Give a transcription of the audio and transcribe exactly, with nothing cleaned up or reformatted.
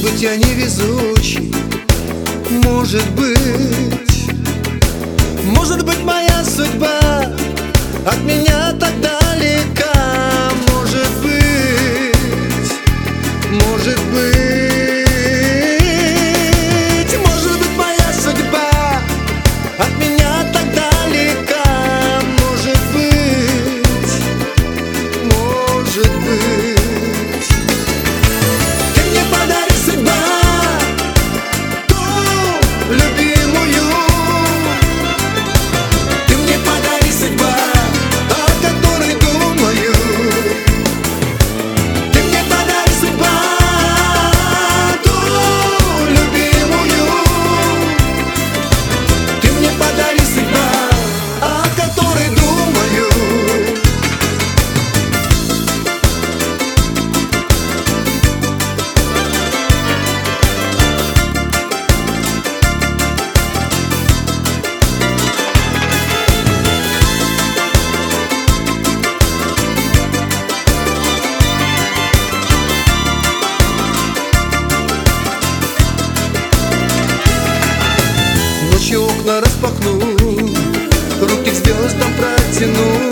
быть, я невезучий, может быть. Может быть, моя судьба от меня так далека. Может быть, может быть, может быть, моя судьба от меня так далека. Может быть, может быть, ты мне подари, судьба, ту любимую. Ты мне подари, судьба, о которой думаю. Ты мне подари, судьба, ту любимую. Ты мне подари, судьба, о которой думаю. Ночью окна распахну, руки к звездам протяну.